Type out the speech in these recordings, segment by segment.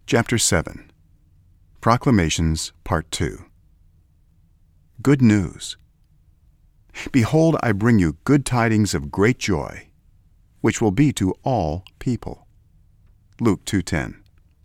Chapter 7. Proclamations, Part 2. Good news. Behold, I bring you good tidings of great joy, which will be to all people. Luke 2:10.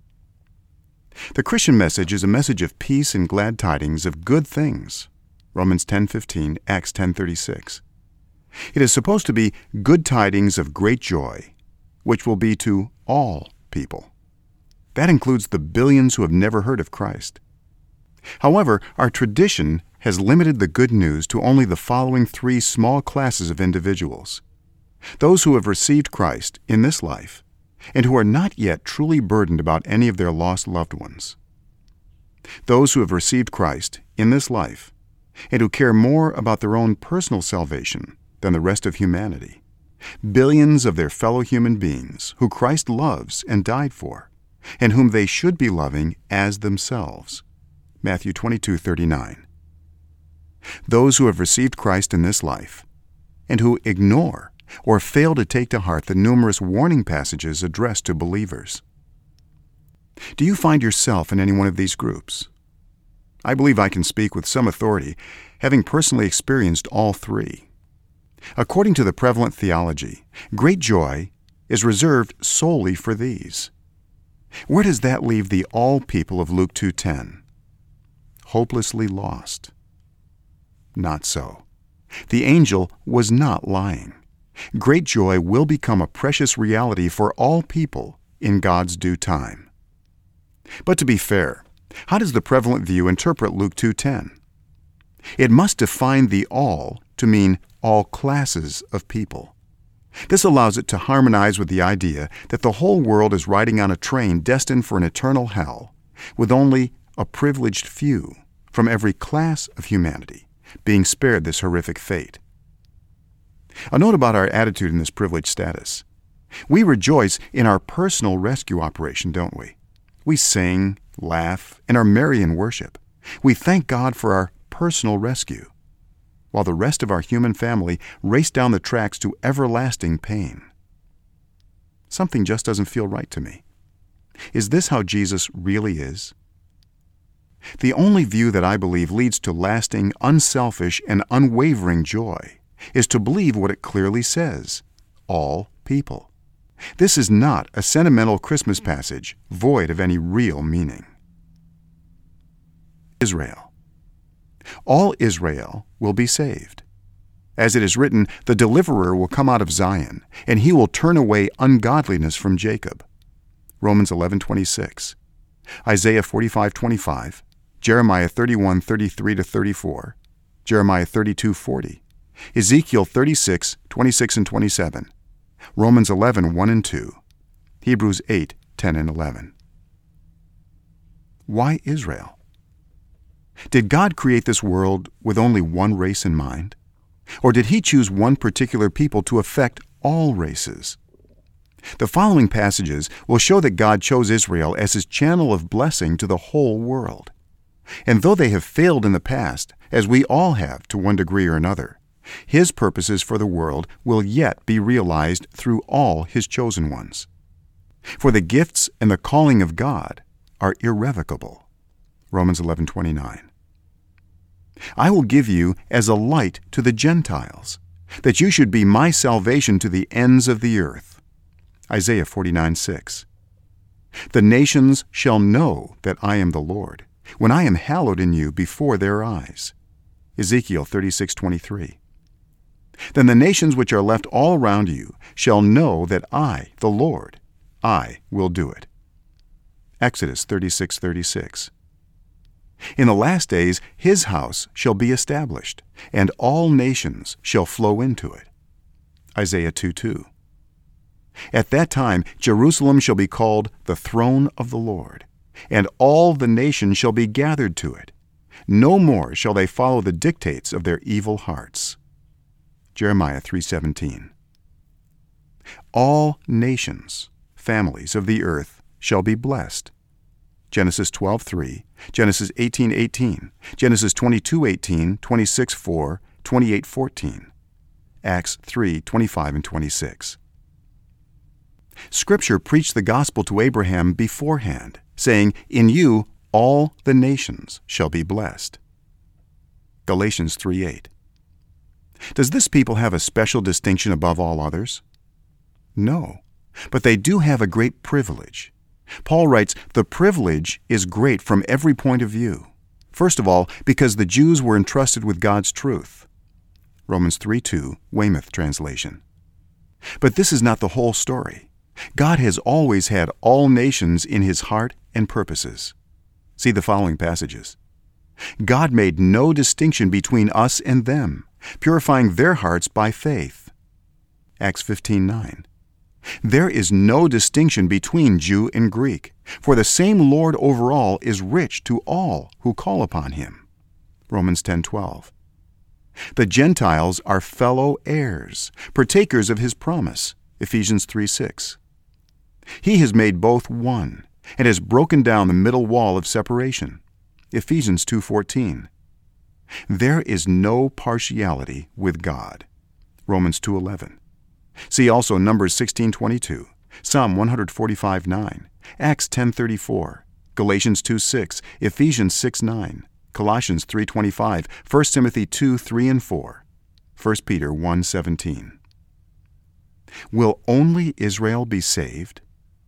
The Christian message is a message of peace and glad tidings of good things. Romans 10:15, Acts 10:36. It is supposed to be good tidings of great joy, which will be to all people. That includes the billions who have never heard of Christ. However, our tradition has limited the good news to only the following three small classes of individuals: those who have received Christ in this life and who are not yet truly burdened about any of their lost loved ones; those who have received Christ in this life and who care more about their own personal salvation than the rest of humanity; billions of their fellow human beings who Christ loves and died for, and whom they should be loving as themselves. Matthew 22:39. Those who have received Christ in this life, and who ignore or fail to take to heart the numerous warning passages addressed to believers. Do you find yourself in any one of these groups? I believe I can speak with some authority, having personally experienced all three. According to the prevalent theology, great joy is reserved solely for these. Where does that leave the all people of Luke 2:10? Hopelessly lost. Not so. The angel was not lying. Great joy will become a precious reality for all people in God's due time. But to be fair, how does the prevalent view interpret Luke 2:10? It must define the all to mean all classes of people. This allows it to harmonize with the idea that the whole world is riding on a train destined for an eternal hell, with only a privileged few from every class of humanity being spared this horrific fate. A note about our attitude in this privileged status. We rejoice in our personal rescue operation, don't we? We sing, laugh, and are merry in worship. We thank God for our personal rescue, while the rest of our human family race down the tracks to everlasting pain. Something just doesn't feel right to me. Is this how Jesus really is? The only view that I believe leads to lasting, unselfish, and unwavering joy is to believe what it clearly says: all people. This is not a sentimental Christmas passage void of any real meaning. Israel. All Israel will be saved. As it is written, the deliverer will come out of Zion, and he will turn away ungodliness from Jacob. Romans 11:26. Isaiah 45:25. Jeremiah 31:33-34. Jeremiah 32:40. Ezekiel 36:26 and 27. Romans 11:1 and 2. Hebrews 8:10 and 11. Why Israel? Did God create this world with only one race in mind? Or did He choose one particular people to affect all races? The following passages will show that God chose Israel as His channel of blessing to the whole world. And though they have failed in the past, as we all have to one degree or another, His purposes for the world will yet be realized through all His chosen ones. For the gifts and the calling of God are irrevocable. Romans 11:29. I will give you as a light to the Gentiles, that you should be my salvation to the ends of the earth. Isaiah 49:6. The nations shall know that I am the Lord, when I am hallowed in you before their eyes. Ezekiel 36:23. Then the nations which are left all around you shall know that I, the Lord, I will do it. Exodus 36:36. In the last days His house shall be established, and all nations shall flow into it. Isaiah 2:2. At that time Jerusalem shall be called the throne of the Lord, and all the nations shall be gathered to it. No more shall they follow the dictates of their evil hearts. Jeremiah 3:17. All nations, families of the earth, shall be blessed. Genesis 12:3, Genesis 18:18, Genesis 22:18, 26:4, 28:14, Acts 3:25 and 26. Scripture preached the gospel to Abraham beforehand, saying, "In you all the nations shall be blessed." Galatians 3:8. Does this people have a special distinction above all others? No, but they do have a great privilege. Paul writes, "The privilege is great from every point of view. First of all, because the Jews were entrusted with God's truth." Romans 3:2, Weymouth translation. But this is not the whole story. God has always had all nations in His heart and purposes. See the following passages. God made no distinction between us and them, purifying their hearts by faith. Acts 15:9. There is no distinction between Jew and Greek, for the same Lord over all is rich to all who call upon Him. Romans 10:12. The Gentiles are fellow heirs, partakers of His promise. Ephesians 3:6. He has made both one, and has broken down the middle wall of separation. Ephesians 2:14. There is no partiality with God. Romans 2:11. See also Numbers 16:22, Psalm 145:9, Acts 10:34, Galatians 2:6, Ephesians 6:9, Colossians 3:25, 1 Timothy 2:3 and 4, 1 Peter 1:17. Will only Israel be saved?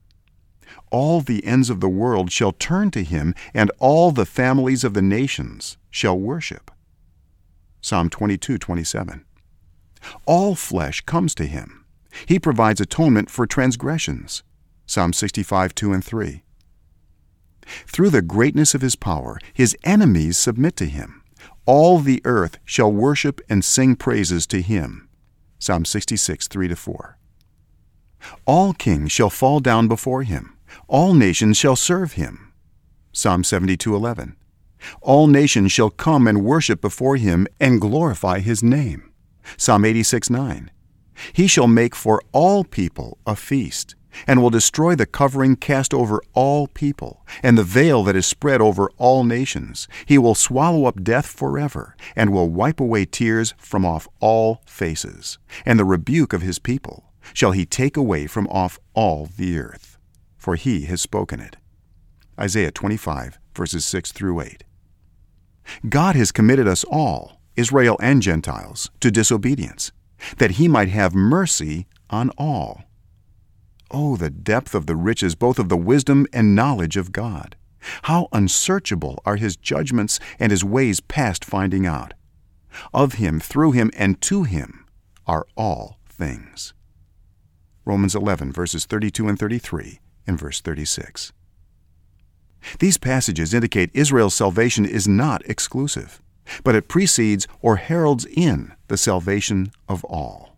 All the ends of the world shall turn to Him, and all the families of the nations shall worship. Psalm 22:27. All flesh comes to Him. He provides atonement for transgressions. Psalm 65:2 and 3. Through the greatness of His power, His enemies submit to Him. All the earth shall worship and sing praises to Him. Psalm 66:3-4. All kings shall fall down before Him. All nations shall serve Him. Psalm 72:11. All nations shall come and worship before Him and glorify His name. Psalm 86:9. He shall make for all people a feast, and will destroy the covering cast over all people, and the veil that is spread over all nations. He will swallow up death forever, and will wipe away tears from off all faces. And the rebuke of His people shall He take away from off all the earth, for He has spoken it. Isaiah 25, verses 6-8. God has committed us all, Israel and Gentiles, to disobedience, that He might have mercy on all. Oh, the depth of the riches both of the wisdom and knowledge of God! How unsearchable are His judgments and His ways past finding out! Of Him, through Him, and to Him are all things. Romans 11, verses 32 and 33, and verse 36. These passages indicate Israel's salvation is not exclusive, but it precedes or heralds in the salvation of all.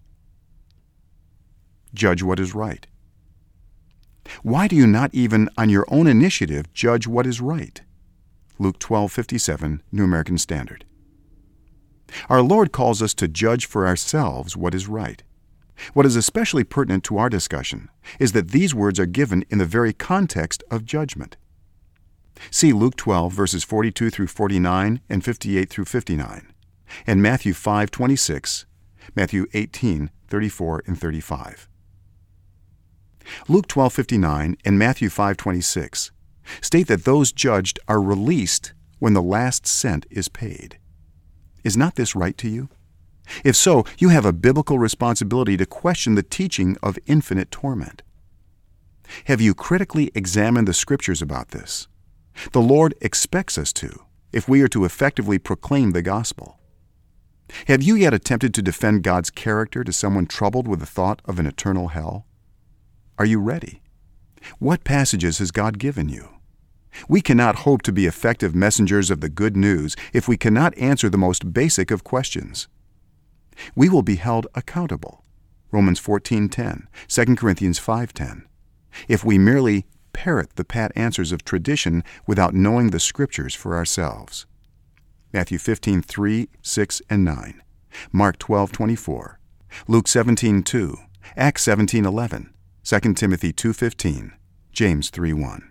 Judge what is right. Why do you not even on your own initiative judge what is right? Luke 12:57, New American Standard. Our Lord calls us to judge for ourselves what is right. What is especially pertinent to our discussion is that these words are given in the very context of judgment. See Luke 12, verses 42-49 and 58-59, and Matthew 5:26, Matthew 18:34 and 35. Luke 12:59 and Matthew 5:26 state that those judged are released when the last cent is paid. Is not this right to you? If so, you have a biblical responsibility to question the teaching of infinite torment. Have you critically examined the Scriptures about this? The Lord expects us to, if we are to effectively proclaim the gospel. Have you yet attempted to defend God's character to someone troubled with the thought of an eternal hell? Are you ready? What passages has God given you? We cannot hope to be effective messengers of the good news if we cannot answer the most basic of questions. We will be held accountable, Romans 14:10, 2 Corinthians 5:10, if we merely parrot the pat answers of tradition without knowing the Scriptures for ourselves. Matthew 15:3, 6, and 9, Mark 12:24, Luke 17:2, Acts 17:11, 2 Timothy 2:15, James 3:1.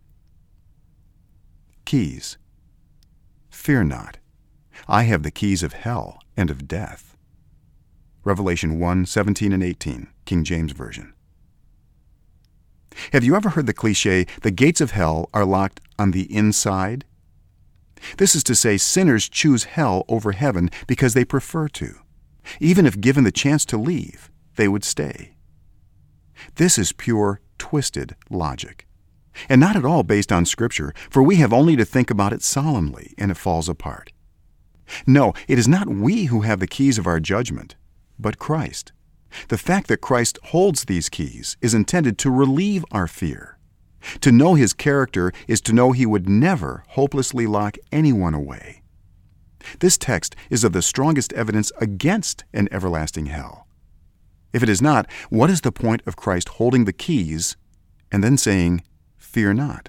Keys. Fear not. I have the keys of hell and of death. Revelation 1:17 and 18, King James Version. Have you ever heard the cliche, the gates of hell are locked on the inside? This is to say, sinners choose hell over heaven because they prefer to. Even if given the chance to leave, they would stay. This is pure, twisted logic, and not at all based on Scripture, for we have only to think about it solemnly, and it falls apart. No, it is not we who have the keys of our judgment, but Christ. The fact that Christ holds these keys is intended to relieve our fear. To know His character is to know He would never hopelessly lock anyone away. This text is of the strongest evidence against an everlasting hell. If it is not, what is the point of Christ holding the keys and then saying, "Fear not"?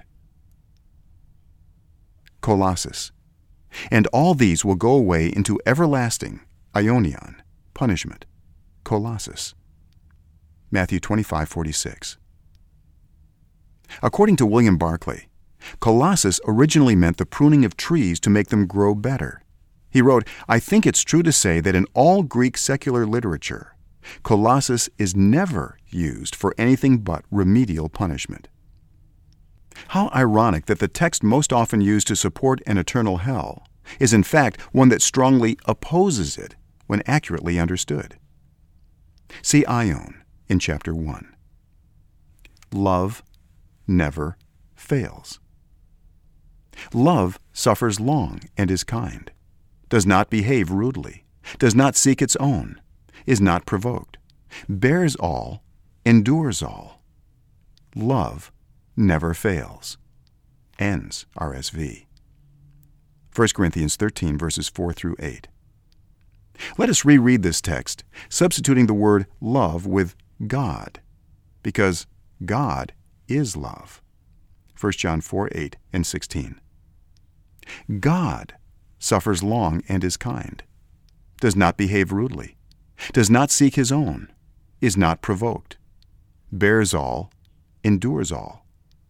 Colossus. And all these will go away into everlasting, aionion, punishment. Colossus. Matthew 25:46. According to William Barclay, Colossus originally meant the pruning of trees to make them grow better. He wrote, "I think it's true to say that in all Greek secular literature, Colossus is never used for anything but remedial punishment." How ironic that the text most often used to support an eternal hell is in fact one that strongly opposes it when accurately understood. See Aion in chapter 1. Love never fails. Love suffers long and is kind, does not behave rudely, does not seek its own, is not provoked, bears all, endures all. Love never fails. Ends RSV. 1 Corinthians 13, verses 4 through 8. Let us reread this text, substituting the word love with God, because God is love. 1 John 4, 8 and 16. God suffers long and is kind, does not behave rudely, does not seek his own, is not provoked, bears all, endures all.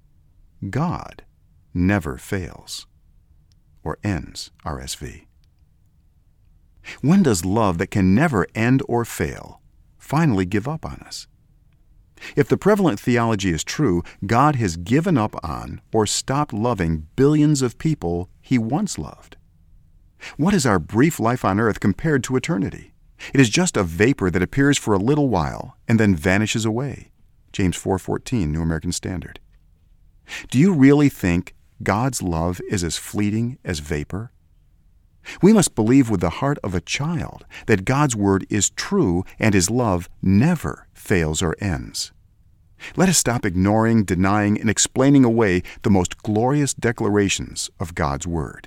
God never fails. Or ends RSV. When does love that can never end or fail finally give up on us? If the prevalent theology is true, God has given up on or stopped loving billions of people He once loved. What is our brief life on earth compared to eternity? It is just a vapor that appears for a little while and then vanishes away. James 4:14, New American Standard. Do you really think God's love is as fleeting as vapor? We must believe with the heart of a child that God's word is true and His love never fails or ends. Let us stop ignoring, denying, and explaining away the most glorious declarations of God's word.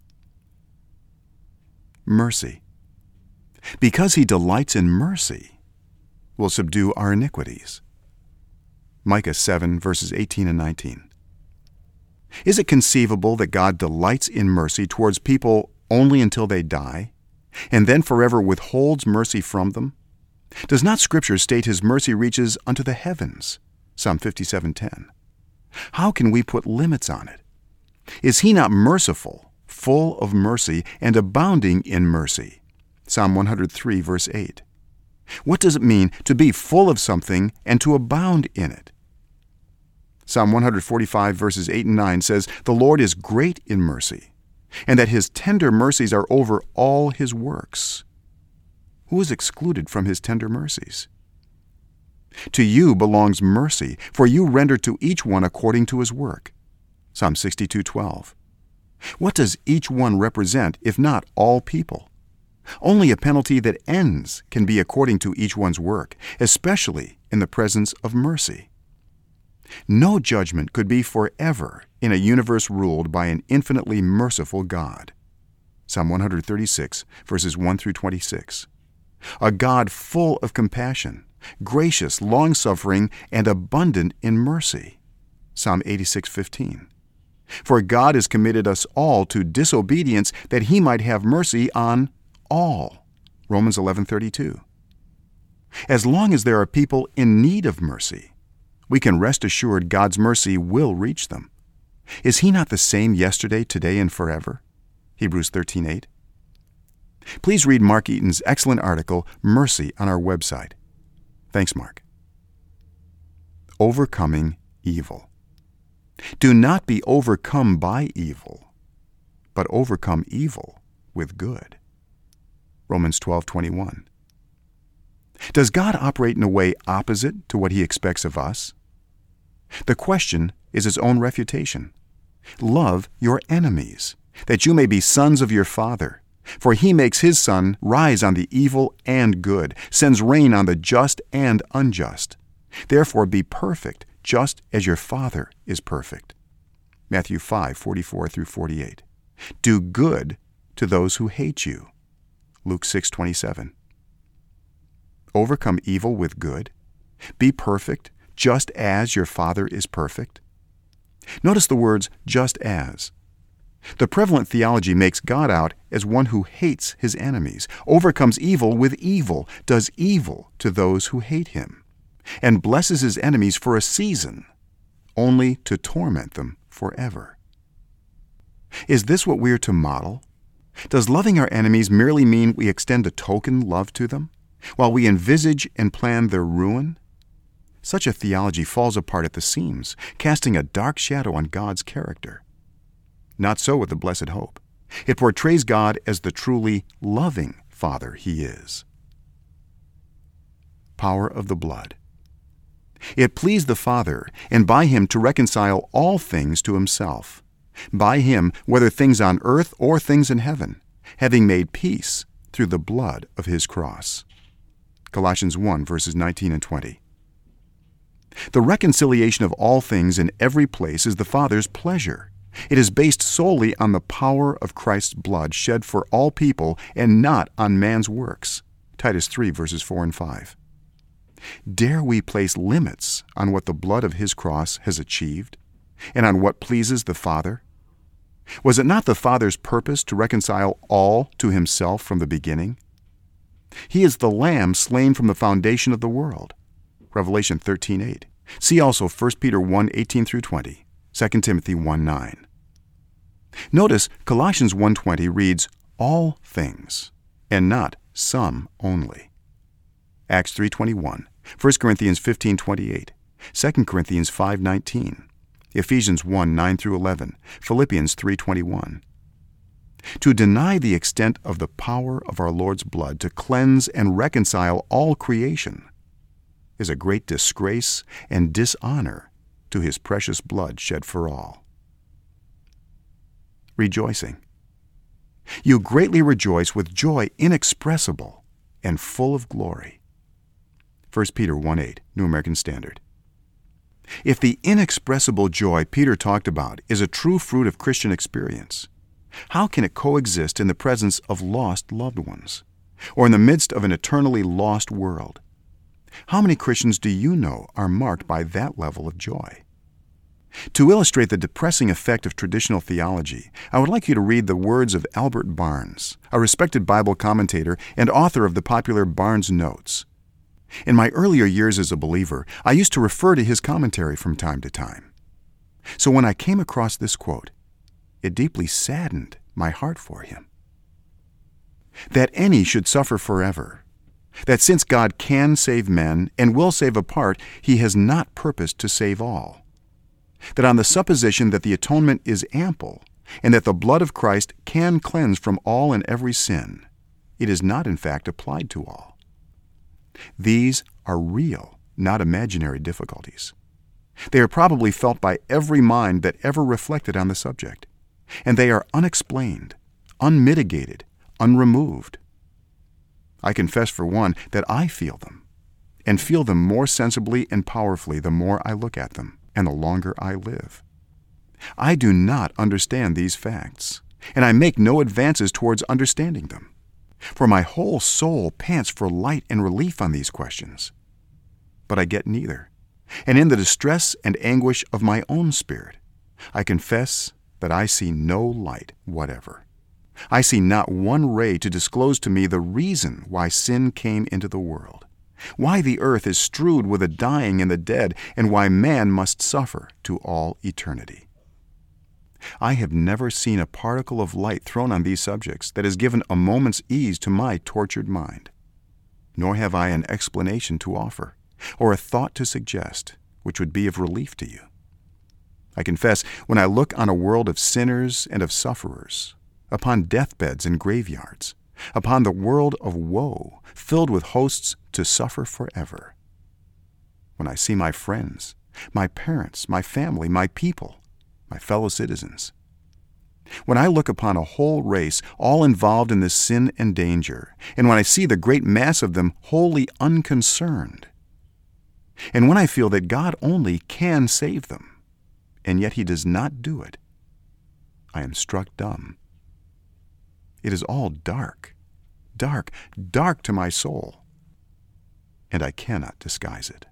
Mercy. Because He delights in mercy, will subdue our iniquities. Micah 7, verses 18 and 19. Is it conceivable that God delights in mercy towards people only until they die, and then forever withholds mercy from them? Does not Scripture state His mercy reaches unto the heavens? Psalm 57:10. How can we put limits on it? Is He not merciful, full of mercy, and abounding in mercy? Psalm 103, verse 8. What does it mean to be full of something and to abound in it? Psalm 145, verses 8 and 9 says, "The Lord is great in mercy, and that His tender mercies are over all His works." Who is excluded from His tender mercies? To you belongs mercy, for you render to each one according to his work. Psalm 62:12. What does each one represent, if not all people? Only a penalty that ends can be according to each one's work, especially in the presence of mercy. No judgment could be forever in a universe ruled by an infinitely merciful God. Psalm 136, verses 1 through 26. A God full of compassion, gracious, long-suffering, and abundant in mercy. Psalm 86:15. For God has committed us all to disobedience that He might have mercy on all. Romans 11:32. As long as there are people in need of mercy, we can rest assured God's mercy will reach them. Is He not the same yesterday, today, and forever? Hebrews 13:8. Please read Mark Eaton's excellent article, Mercy, on our website. Thanks, Mark. Overcoming evil. Do not be overcome by evil, but overcome evil with good. Romans 12:21. Does God operate in a way opposite to what he expects of us? The question is its own refutation. Love your enemies, that you may be sons of your Father. For he makes his sun rise on the evil and good, sends rain on the just and unjust. Therefore be perfect, just as your Father is perfect. Matthew 5:44-48. Do good to those who hate you. Luke 6:27. Overcome evil with good. Be perfect, just as your Father is perfect. Notice the words, just as. The prevalent theology makes God out as one who hates his enemies, overcomes evil with evil, does evil to those who hate him, and blesses his enemies for a season, only to torment them forever. Is this what we are to model? Does loving our enemies merely mean we extend a token love to them, while we envisage and plan their ruin? Such a theology falls apart at the seams, casting a dark shadow on God's character. Not so with the blessed hope. It portrays God as the truly loving Father he is. Power of the blood. It pleased the Father, and by him to reconcile all things to himself. By him, whether things on earth or things in heaven, having made peace through the blood of his cross. Colossians 1:19-20. The reconciliation of all things in every place is the Father's pleasure. It is based solely on the power of Christ's blood shed for all people and not on man's works. Titus 3:4-5. Dare we place limits on what the blood of his cross has achieved and on what pleases the Father? Was it not the Father's purpose to reconcile all to himself from the beginning? He is the Lamb slain from the foundation of the world. Revelation 13:8. See also 1 Peter 1:18-20, 2 Timothy 1:9. Notice Colossians 1:20 reads, all things, and not some only. Acts 3:21, 1 Corinthians 15:28, 2 Corinthians 5:19, Ephesians 1:9-11, Philippians 3:21. To deny the extent of the power of our Lord's blood to cleanse and reconcile all creation is a great disgrace and dishonor to his precious blood shed for all. Rejoicing. You greatly rejoice with joy inexpressible and full of glory. 1 Peter 1:8, New American Standard. If the inexpressible joy Peter talked about is a true fruit of Christian experience, how can it coexist in the presence of lost loved ones, or in the midst of an eternally lost world? How many Christians do you know are marked by that level of joy? To illustrate the depressing effect of traditional theology, I would like you to read the words of Albert Barnes, a respected Bible commentator and author of the popular Barnes Notes. In my earlier years as a believer, I used to refer to his commentary from time to time. So when I came across this quote, it deeply saddened my heart for him. That any should suffer forever, that since God can save men and will save a part, he has not purposed to save all. That on the supposition that the atonement is ample and that the blood of Christ can cleanse from all and every sin, it is not in fact applied to all. These are real, not imaginary difficulties. They are probably felt by every mind that ever reflected on the subject, and they are unexplained, unmitigated, unremoved. I confess, for one, that I feel them, and feel them more sensibly and powerfully the more I look at them, and the longer I live. I do not understand these facts, and I make no advances towards understanding them, for my whole soul pants for light and relief on these questions. But I get neither, and in the distress and anguish of my own spirit, I confess that I see no light whatever. I see not one ray to disclose to me the reason why sin came into the world, why the earth is strewed with the dying and the dead, and why man must suffer to all eternity. I have never seen a particle of light thrown on these subjects that has given a moment's ease to my tortured mind, nor have I an explanation to offer, or a thought to suggest, which would be of relief to you. I confess, when I look on a world of sinners and of sufferers, upon deathbeds and graveyards, upon the world of woe filled with hosts to suffer forever, when I see my friends, my parents, my family, my people, my fellow citizens, when I look upon a whole race all involved in this sin and danger, and when I see the great mass of them wholly unconcerned, and when I feel that God only can save them, and yet He does not do it, I am struck dumb. It is all dark, dark, dark to my soul, and I cannot disguise it.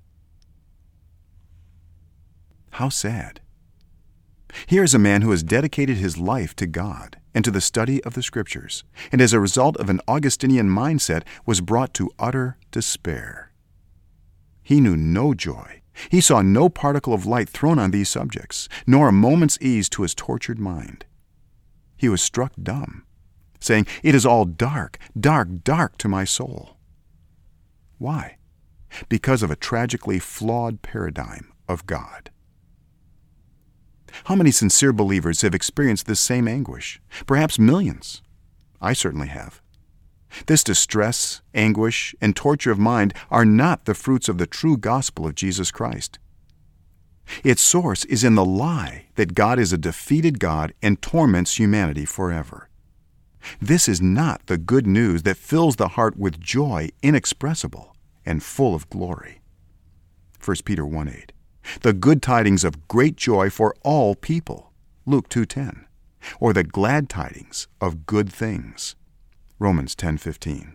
How sad. Here is a man who has dedicated his life to God and to the study of the Scriptures, and as a result of an Augustinian mindset was brought to utter despair. He knew no joy. He saw no particle of light thrown on these subjects, nor a moment's ease to his tortured mind. He was struck dumb, saying, "It is all dark, dark, dark to my soul." Why? Because of a tragically flawed paradigm of God. How many sincere believers have experienced this same anguish? Perhaps millions. I certainly have. This distress, anguish, and torture of mind are not the fruits of the true gospel of Jesus Christ. Its source is in the lie that God is a defeated God and torments humanity forever. This is not the good news that fills the heart with joy inexpressible and full of glory. 1 Peter 1:8. The good tidings of great joy for all people, Luke 2:10, or the glad tidings of good things, Romans 10:15.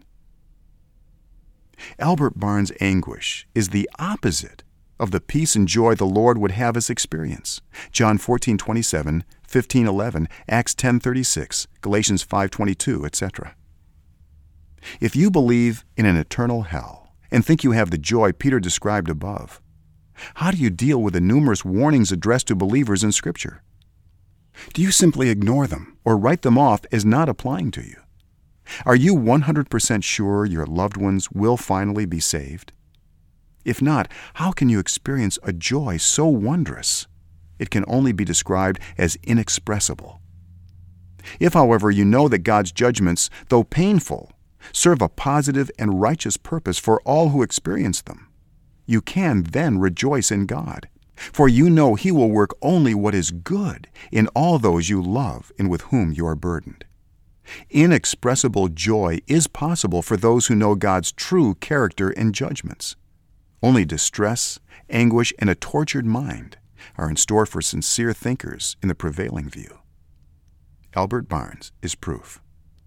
Albert Barnes' anguish is the opposite of the peace and joy the Lord would have us experience. John 14:27, 15:11, Acts 10:36, Galatians 5:22, etc. If you believe in an eternal hell and think you have the joy Peter described above, how do you deal with the numerous warnings addressed to believers in Scripture? Do you simply ignore them or write them off as not applying to you? Are you 100% sure your loved ones will finally be saved? If not, how can you experience a joy so wondrous it can only be described as inexpressible? If, however, you know that God's judgments, though painful, serve a positive and righteous purpose for all who experience them, you can then rejoice in God, for you know He will work only what is good in all those you love and with whom you are burdened. Inexpressible joy is possible for those who know God's true character and judgments. Only distress, anguish, and a tortured mind are in store for sincere thinkers in the prevailing view. Albert Barnes is proof.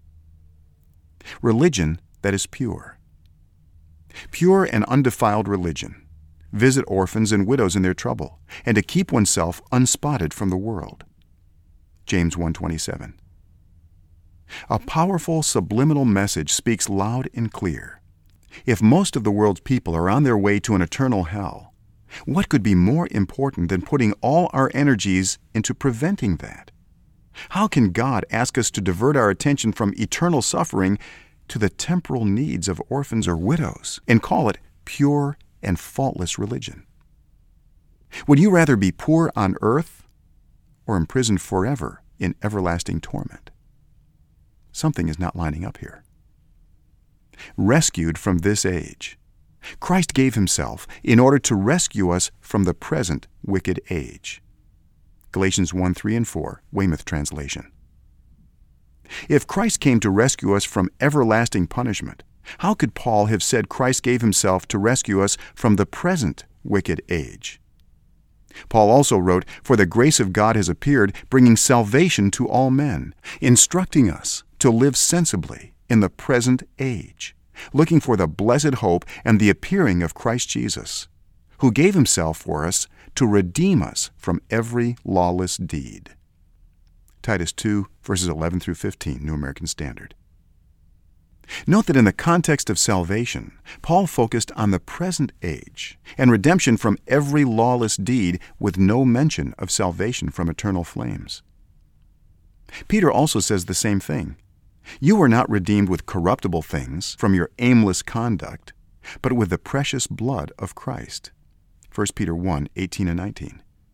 Religion that is pure. Pure and undefiled religion. Visit orphans and widows in their trouble, and to keep oneself unspotted from the world. James 1:27. A powerful subliminal message speaks loud and clear. If most of the world's people are on their way to an eternal hell, what could be more important than putting all our energies into preventing that? How can God ask us to divert our attention from eternal suffering to the temporal needs of orphans or widows and call it pure and faultless religion? Would you rather be poor on earth or imprisoned forever in everlasting torment? Something is not lining up here. Rescued from this age. Christ gave Himself in order to rescue us from the present wicked age. Galatians 1:3 and 4, Weymouth translation. If Christ came to rescue us from everlasting punishment, how could Paul have said Christ gave Himself to rescue us from the present wicked age? Paul also wrote, "For the grace of God has appeared, bringing salvation to all men, instructing us to live sensibly in the present age, looking for the blessed hope and the appearing of Christ Jesus, who gave Himself for us to redeem us from every lawless deed." Titus 2, verses 11 through 15, New American Standard. Note that in the context of salvation, Paul focused on the present age and redemption from every lawless deed with no mention of salvation from eternal flames. Peter also says the same thing. You were not redeemed with corruptible things from your aimless conduct, but with the precious blood of Christ. 1 Peter 1:18 and 19.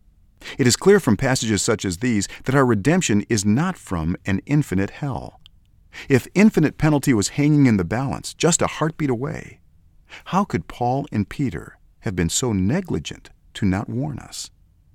It is clear from passages such as these that our redemption is not from an infinite hell. If infinite penalty was hanging in the balance, just a heartbeat away, how could Paul and Peter have been so negligent to not warn us?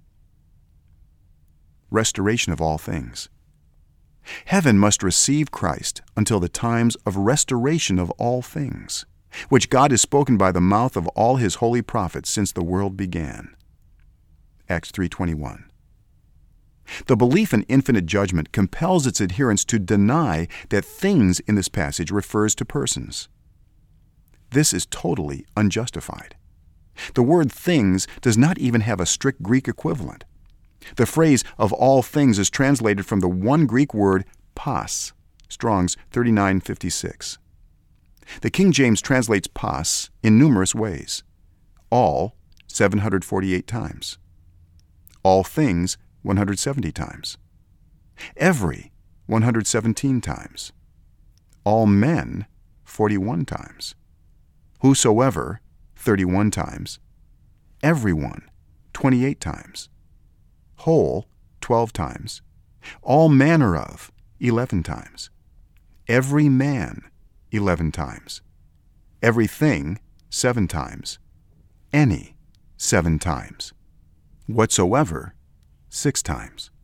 Restoration of all things. Heaven must receive Christ until the times of restoration of all things, which God has spoken by the mouth of all his holy prophets since the world began. Acts 3:21. The belief in infinite judgment compels its adherents to deny that things in this passage refers to persons. This is totally unjustified. The word things does not even have a strict Greek equivalent. The phrase of all things is translated from the one Greek word pas, Strong's 3956. The King James translates pas in numerous ways. All, 748 times. All things, 170 times. Every, 117 times. All men, 41 times. Whosoever, 31 times. Everyone, 28 times. Whole, 12 times. All manner of, 11 times. Every man, 11 times. Everything, 7 times. Any, 7 times. Whatsoever, 6 times.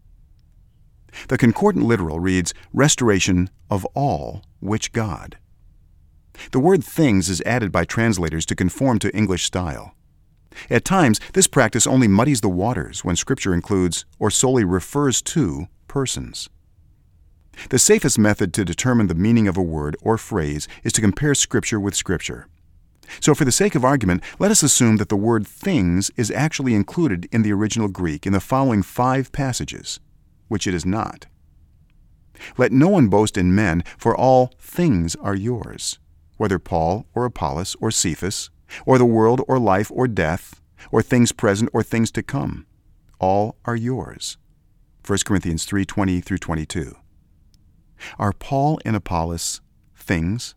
The concordant literal reads, restoration of all which God. The word things is added by translators to conform to English style. At times, this practice only muddies the waters when Scripture includes or solely refers to persons. The safest method to determine the meaning of a word or phrase is to compare Scripture with Scripture. So for the sake of argument, let us assume that the word things is actually included in the original Greek in the following 5 passages, which it is not. Let no one boast in men, for all things are yours, whether Paul or Apollos or Cephas, or the world or life or death, or things present or things to come. All are yours. 1 Corinthians 3:20 through 22. Are Paul and Apollos things?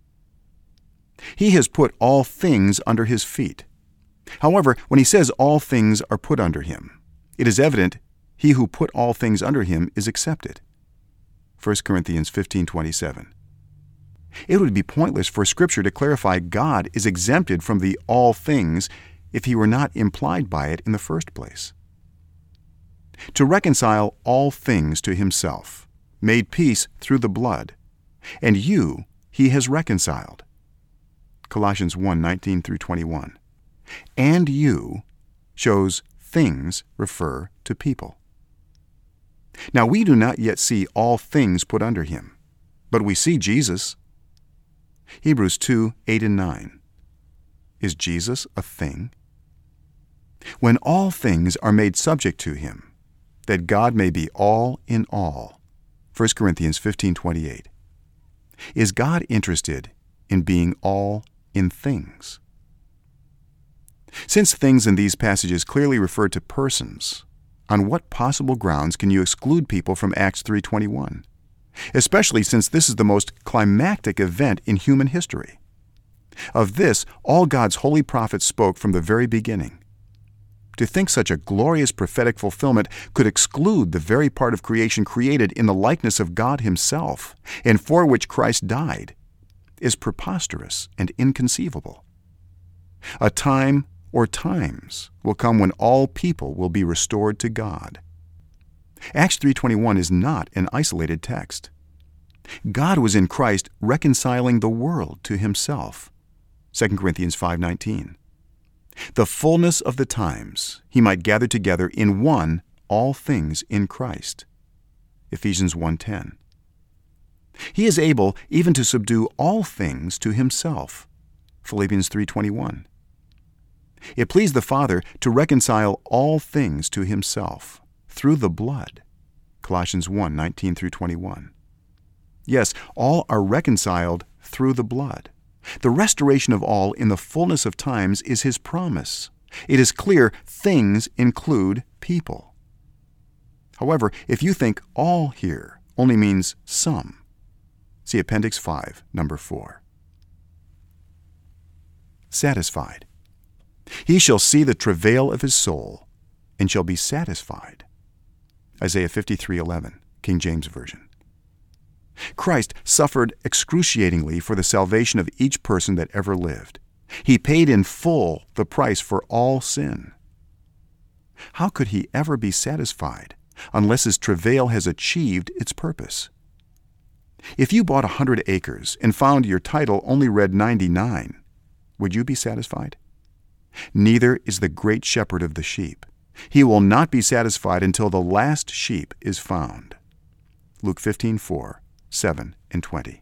He has put all things under his feet. However, when he says all things are put under him, it is evident he who put all things under him is accepted. 1 Corinthians 15:27. It would be pointless for Scripture to clarify God is exempted from the all things if he were not implied by it in the first place. To reconcile all things to himself, made peace through the blood, and you he has reconciled. Colossians 1:19 through 21. And you shows things refer to people. Now we do not yet see all things put under him, but we see Jesus. Hebrews 2:8 and 9. Is Jesus a thing? When all things are made subject to him, that God may be all in all. 1 Corinthians 15:28. Is God interested in being all in things? Since things in these passages clearly refer to persons, on what possible grounds can you exclude people from Acts 3:21? Especially since this is the most climactic event in human history. Of this, all God's holy prophets spoke from the very beginning. To think such a glorious prophetic fulfillment could exclude the very part of creation created in the likeness of God himself, and for which Christ died, is preposterous and inconceivable. A time or times will come when all people will be restored to God. Acts 3:21 is not an isolated text. God was in Christ reconciling the world to himself. 2 Corinthians 5:19. The fullness of the times he might gather together in one all things in Christ. Ephesians 1:10. He is able even to subdue all things to himself. Philippians 3:21. It pleased the Father to reconcile all things to himself through the blood. Colossians 1:19 through 21. Yes, all are reconciled through the blood. The restoration of all in the fullness of times is his promise. It is clear things include people. However, if you think all here only means some, see Appendix 5, number 4. Satisfied. He shall see the travail of his soul, and shall be satisfied. Isaiah 53:11, King James Version. Christ suffered excruciatingly for the salvation of each person that ever lived. He paid in full the price for all sin. How could he ever be satisfied unless his travail has achieved its purpose? If you bought 100 acres and found your title only read 99, would you be satisfied? Neither is the great shepherd of the sheep. He will not be satisfied until the last sheep is found. Luke 15:4, 7, and 20.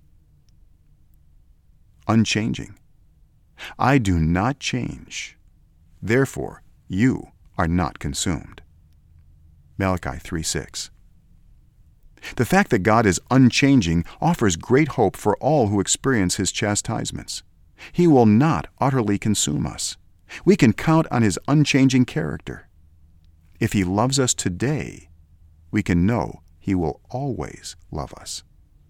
Unchanging. I do not change. Therefore, you are not consumed. Malachi 3:6. The fact that God is unchanging offers great hope for all who experience his chastisements. He will not utterly consume us. We can count on his unchanging character. If he loves us today, we can know he will always love us.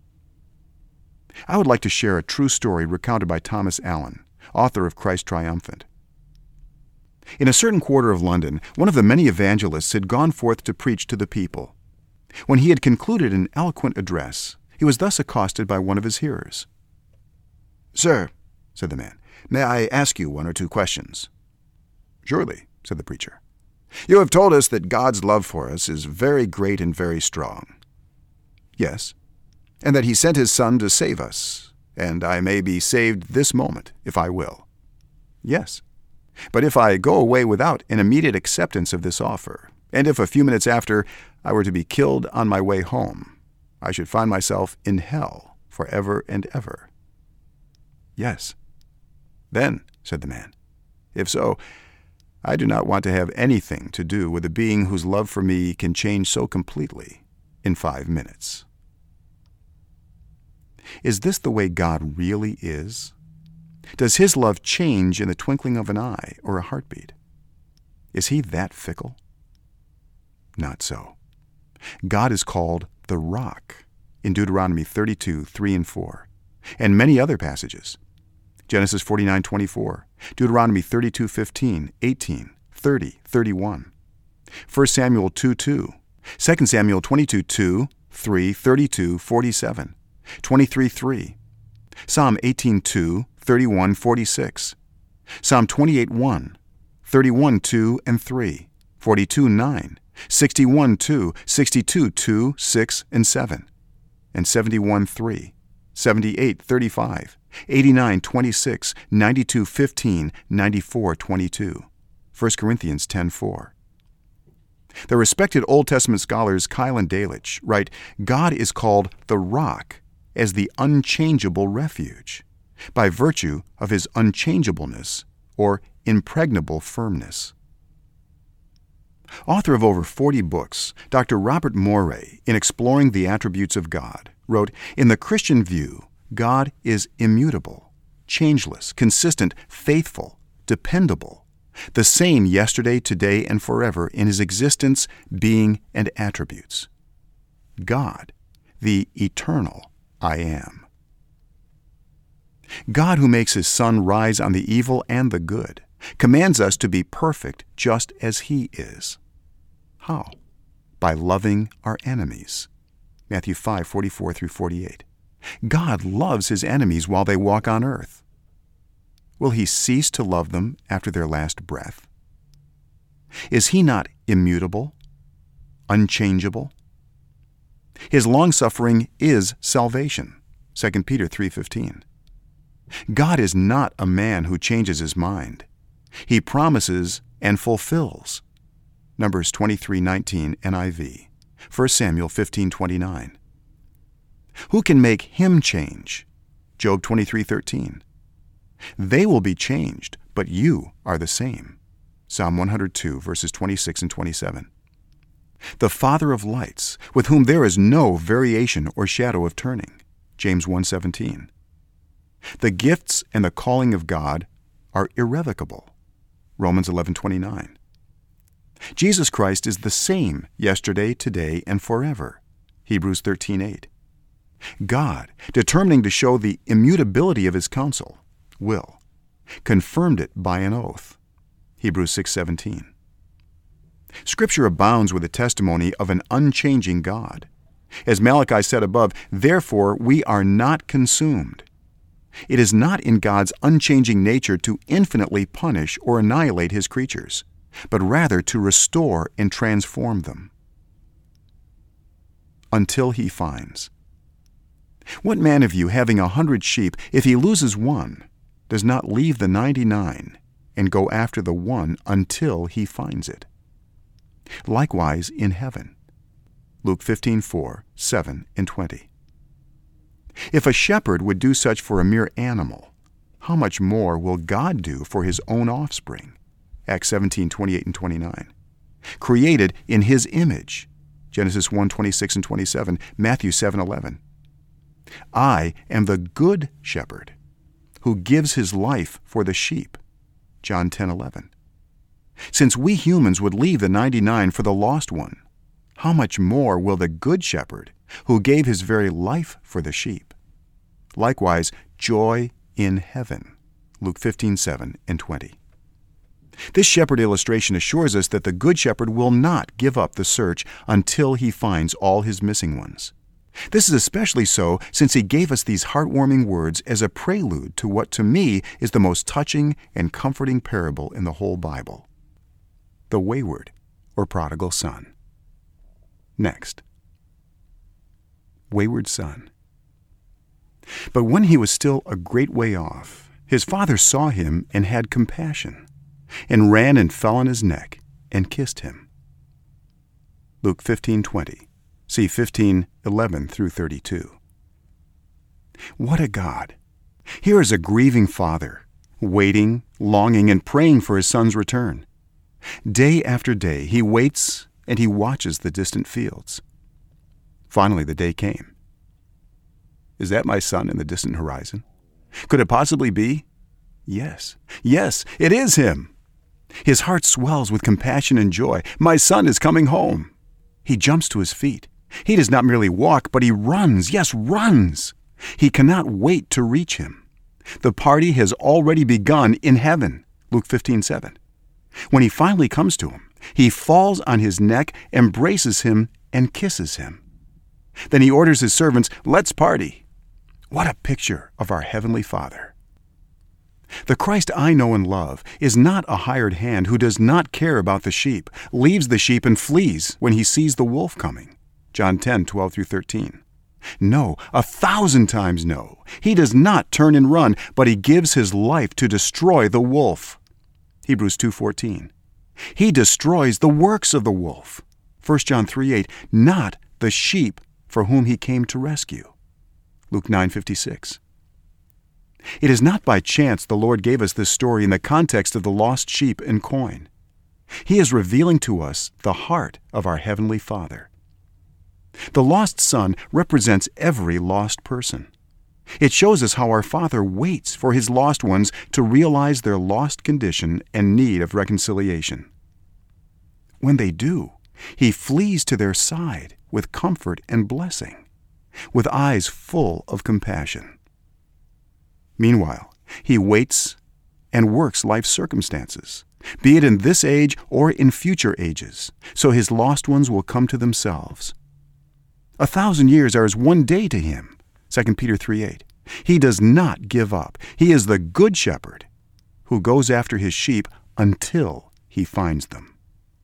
I would like to share a true story recounted by Thomas Allen, author of Christ Triumphant. In a certain quarter of London, one of the many evangelists had gone forth to preach to the people. When he had concluded an eloquent address, he was thus accosted by one of his hearers. "Sir," said the man, "may I ask you one or two questions?" "Surely," said the preacher. "You have told us that God's love for us is very great and very strong." "Yes." "And that he sent his Son to save us, and I may be saved this moment, if I will." "Yes." "But if I go away without an immediate acceptance of this offer, and if a few minutes after I were to be killed on my way home, I should find myself in hell forever and ever." "Yes." "Then," said the man, "if so, I do not want to have anything to do with a being whose love for me can change so completely in 5 minutes." Is this the way God really is? Does his love change in the twinkling of an eye or a heartbeat? Is he that fickle? Not so. God is called the Rock in Deuteronomy 32:3 and 4, and many other passages. Genesis 49:24, Deuteronomy 32:15, 18, 30, 31, 1 Samuel 2:2, 2 Samuel 22:2, 3, 32, 47, 23:3, Psalm 18:2, 31, 46, Psalm 28:1, 31:2 and 3, 42:9, 61:2, 62:2, 6, and 7, and 71:3, 78:35, 89:26, 92:15, 94:22, 1 Corinthians 10:4. The respected Old Testament scholars Keil and Delitzsch write, God is called the Rock as the unchangeable refuge, by virtue of his unchangeableness or impregnable firmness. Author of over 40 books, Dr. Robert Morey, in exploring the attributes of God, wrote, "In the Christian view, God is immutable, changeless, consistent, faithful, dependable, the same yesterday, today, and forever in his existence, being, and attributes. God, the eternal I Am. God, who makes his sun rise on the evil and the good, commands us to be perfect just as he is. How? By loving our enemies. Matthew 5:44 through 48. God loves his enemies while they walk on earth. Will he cease to love them after their last breath? Is he not immutable, unchangeable? His long-suffering is salvation. 2 Peter 3:15. God is not a man who changes his mind. He promises and fulfills. Numbers 23:19 NIV, 1 Samuel 15:29. Who can make him change? Job 23:13. They will be changed, but you are the same. Psalm 102, verses 26 and 27. The Father of lights, with whom there is no variation or shadow of turning. James 1:17. The gifts and the calling of God are irrevocable. Romans 11:29. Jesus Christ is the same yesterday, today, and forever. Hebrews 13:8. God, determining to show the immutability of his counsel, confirmed it by an oath. Hebrews 6:17. Scripture abounds with the testimony of an unchanging God. As Malachi said above, therefore we are not consumed. It is not in God's unchanging nature to infinitely punish or annihilate his creatures, but rather to restore and transform them. Until he finds. What man of you, having 100 sheep, if he loses one, does not leave the 99 and go after the one until he finds it? Likewise in heaven. Luke 15:4, 7, and 20. If a shepherd would do such for a mere animal, how much more will God do for his own offspring? Acts 17:28 and 29. Created in his image. Genesis 1:26 and 27, Matthew 7:11. I am the good shepherd, who gives his life for the sheep. John 10:11. Since we humans would leave the 99 for the lost one, how much more will the good shepherd, who gave his very life for the sheep? Likewise, joy in heaven. Luke 15:7 and 20. This shepherd illustration assures us that the good shepherd will not give up the search until he finds all his missing ones. This is especially so since he gave us these heartwarming words as a prelude to what to me is the most touching and comforting parable in the whole Bible: the wayward or prodigal son. Next, wayward son. But when he was still a great way off, his father saw him and had compassion, and ran and fell on his neck and kissed him. Luke 15:20. See 15:11 through 32. What a God! Here is a grieving father, waiting, longing, and praying for his son's return. Day after day he waits and he watches the distant fields. Finally the day came. Is that my son in the distant horizon? Could it possibly be? Yes, it is him. His heart swells with compassion and joy. My son is coming home. He jumps to his feet. He does not merely walk, but he runs. Yes, runs. He cannot wait to reach him. The party has already begun in heaven. Luke 15:7. When he finally comes to him, he falls on his neck, embraces him, and kisses him. Then he orders his servants, "Let's party." What a picture of our Heavenly Father. The Christ I know and love is not a hired hand who does not care about the sheep, leaves the sheep and flees when he sees the wolf coming. John 10:12 through 13. No, 1,000 times no. He does not turn and run, but he gives his life to destroy the wolf. Hebrews 2:14. He destroys the works of the wolf. 1 John 3:8. Not the sheep for whom he came to rescue. Luke 9:56. It is not by chance the Lord gave us this story in the context of the lost sheep and coin. He is revealing to us the heart of our Heavenly Father. The lost son represents every lost person. It shows us how our Father waits for his lost ones to realize their lost condition and need of reconciliation. When they do, he flees to their side with comfort and blessing, with eyes full of compassion. Meanwhile, he waits and works life's circumstances, be it in this age or in future ages, so his lost ones will come to themselves. 1,000 years are as one day to him. 2 Peter 3:8. He does not give up. He is the good shepherd who goes after his sheep until he finds them.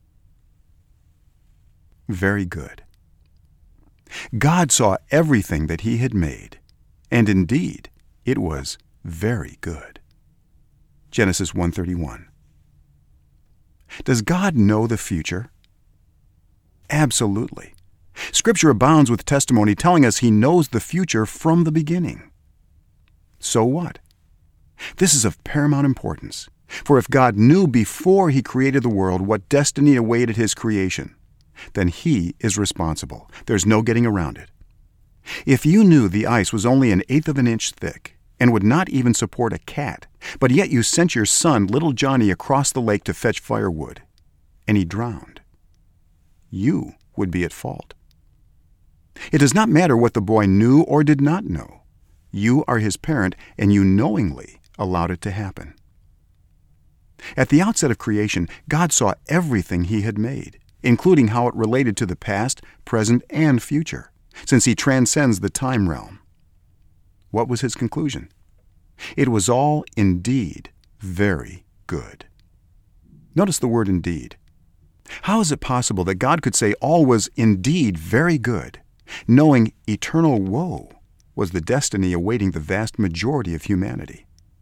Very good. God saw everything that he had made, and indeed, it was very good. Genesis 1:31. Does God know the future? Absolutely. Scripture abounds with testimony telling us he knows the future from the beginning. So what? This is of paramount importance, for if God knew before he created the world what destiny awaited his creation, then he is responsible. There's no getting around it. If you knew the ice was only 1/8 of an inch thick and would not even support a cat, but yet you sent your son, little Johnny, across the lake to fetch firewood, and he drowned, you would be at fault. It does not matter what the boy knew or did not know. You are his parent, and you knowingly allowed it to happen. At the outset of creation, God saw everything He had made, including how it related to the past, present, and future, since He transcends the time realm. What was His conclusion? It was all indeed very good. Notice the word indeed. How is it possible that God could say all was indeed very good, knowing eternal woe was the destiny awaiting the vast majority of humanity?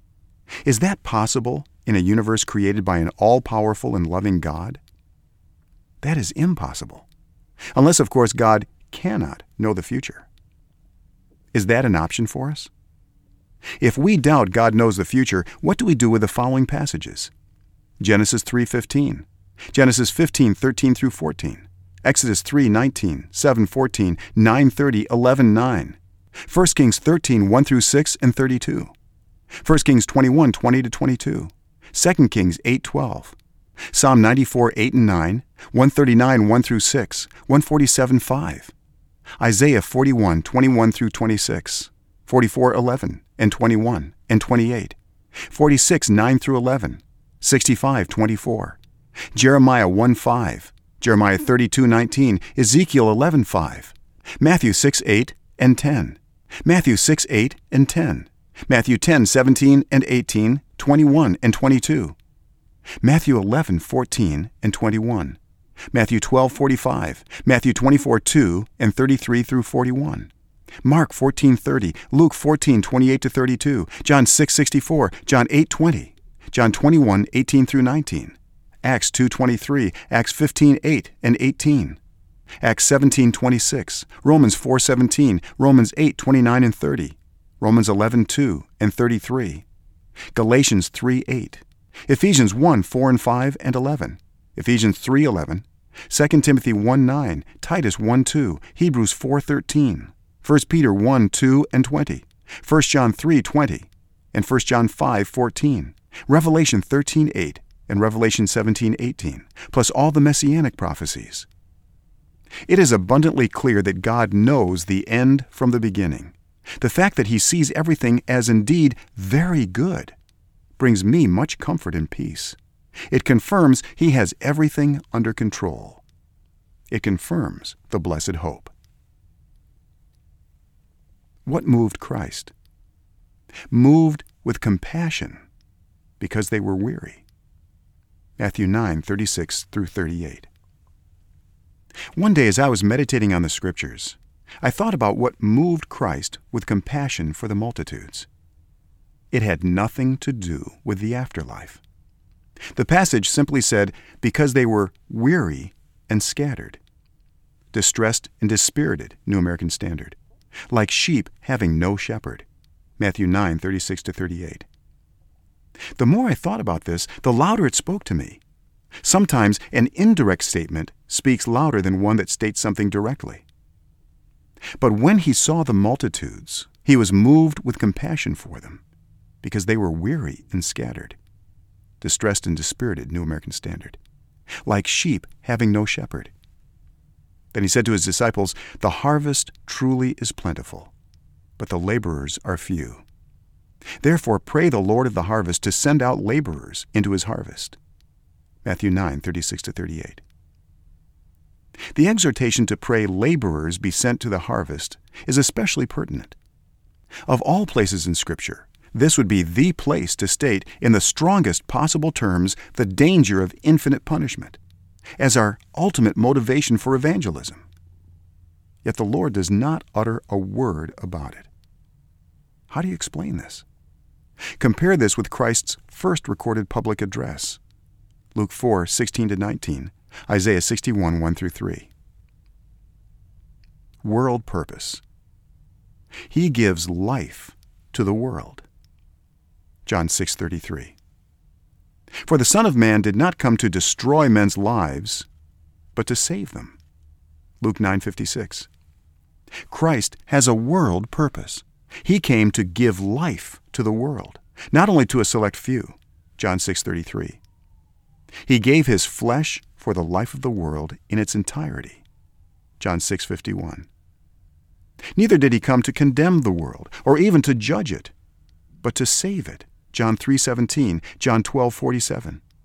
Is that possible in a universe created by an all-powerful and loving God? That is impossible. Unless, of course, God cannot know the future. Is that an option for us? If we doubt God knows the future, what do we do with the following passages? Genesis 3:15, Genesis 15:13 through 14, Exodus 3:19, 7:14, 9:30, 11:9, 1 Kings 13:1 through 6 and 32, 1 Kings 21:20 to 22, 2 Kings 8:12, Psalm 94:8 and 9, 139 1 through 6, 147:5, Isaiah 41:21 through 26, 44:11 and 21 and 28, 46:9 through 11, 65:24, Jeremiah 1:5, Jeremiah 32:19, Ezekiel 11:5, Matthew 6:8 and 10, Matthew 6:8 and 10, Matthew 10:17 and 18, 21 and 22, Matthew 11:14 and 21, Matthew 12:45, Matthew 24:2 and 33 through 41, Mark 14:30, Luke 14:28 to 32, John 6:64, John 8:20, John 21:18 through 19, Acts 2:23, Acts 15:8 and 18, Acts 17:26, Romans 4:17, Romans 8:29 and 30, Romans 11:2 and 33, Galatians 3:8, Ephesians 1:4 and 5 and 11, Ephesians 3:11, 2 Timothy 1:9, Titus 1:2, Hebrews 4:13, 1 Peter 1:2 and 20, 1 John 3:20, and 1 John 5:14, Revelation 13:8, and Revelation 17:18, plus all the messianic prophecies. It is abundantly clear that God knows the end from the beginning. The fact that He sees everything as indeed very good brings me much comfort and peace. It confirms He has everything under control. It confirms the blessed hope. What moved Christ? Moved with compassion because they were weary. Matthew 9:36 through 38. One day as I was meditating on the Scriptures, I thought about what moved Christ with compassion for the multitudes. It had nothing to do with the afterlife. The passage simply said, because they were weary and scattered, distressed and dispirited, New American Standard, like sheep having no shepherd, Matthew 9:36 to 38. The more I thought about this, the louder it spoke to me. Sometimes an indirect statement speaks louder than one that states something directly. But when He saw the multitudes, He was moved with compassion for them, because they were weary and scattered, distressed and dispirited, New American Standard, like sheep having no shepherd. Then He said to His disciples, "The harvest truly is plentiful, but the laborers are few. Therefore pray the Lord of the harvest to send out laborers into His harvest." Matthew 9:36 to 38. The exhortation to pray laborers be sent to the harvest is especially pertinent. Of all places in Scripture, this would be the place to state in the strongest possible terms the danger of infinite punishment, as our ultimate motivation for evangelism. Yet the Lord does not utter a word about it. How do you explain this? Compare this with Christ's first recorded public address, Luke 4:16 to 19, Isaiah 61, 1 through 3. World purpose. He gives life to the world. John 6:33. For the Son of Man did not come to destroy men's lives, but to save them. Luke 9:56. Christ has a world purpose. He came to give life to the world, not only to a select few. John 6:33. He gave His flesh for the life of the world in its entirety. John 6:51. Neither did He come to condemn the world, or even to judge it, but to save it. John 3:17, John 12:47,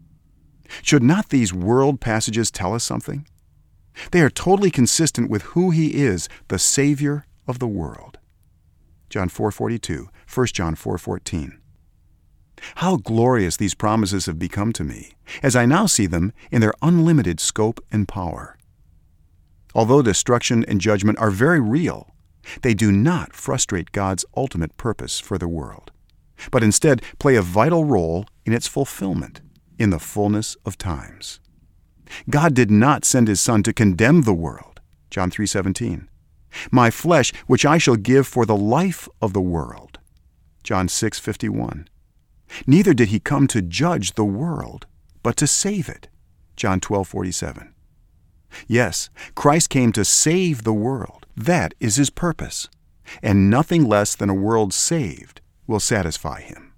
Should not these world passages tell us something? They are totally consistent with who he is, the Savior of the world. John 4:42, 1 John 4:14. How glorious these promises have become to me, as I now see them in their unlimited scope and power. Although destruction and judgment are very real, they do not frustrate God's ultimate purpose for the world, but instead play a vital role in its fulfillment in the fullness of times. God did not send his Son to condemn the world. John 3:17. My flesh, which I shall give for the life of the world. John 6:51. Neither did he come to judge the world, but to save it. John 12:47. Yes, Christ came to save the world. That is his purpose, and nothing less than a world saved will satisfy him.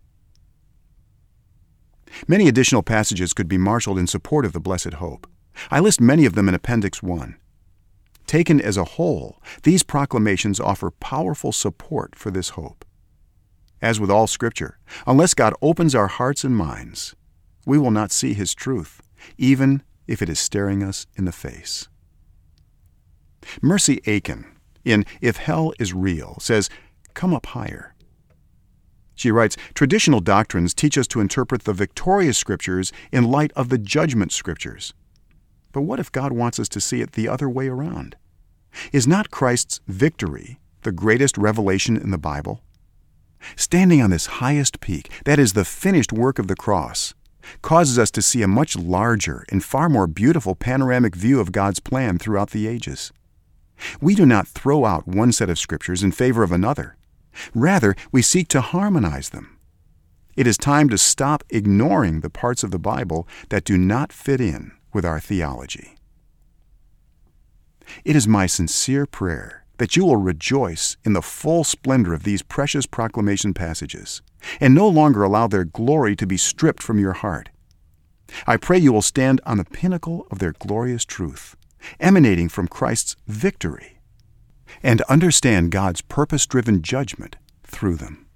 Many additional passages could be marshaled in support of the blessed hope. I list many of them in Appendix 1. Taken as a whole, these proclamations offer powerful support for this hope. As with all Scripture, unless God opens our hearts and minds, we will not see his truth, even if it is staring us in the face. Mercy Aiken, in If Hell is Real, says, "Come up higher." She writes, traditional doctrines teach us to interpret the victorious Scriptures in light of the judgment Scriptures. But what if God wants us to see it the other way around? Is not Christ's victory the greatest revelation in the Bible? Standing on this highest peak, that is the finished work of the cross, causes us to see a much larger and far more beautiful panoramic view of God's plan throughout the ages. We do not throw out one set of Scriptures in favor of another. Rather, we seek to harmonize them. It is time to stop ignoring the parts of the Bible that do not fit in with our theology. It is my sincere prayer that you will rejoice in the full splendor of these precious proclamation passages, and no longer allow their glory to be stripped from your heart. I pray you will stand on the pinnacle of their glorious truth, emanating from Christ's victory, and understand God's purpose-driven judgment through them.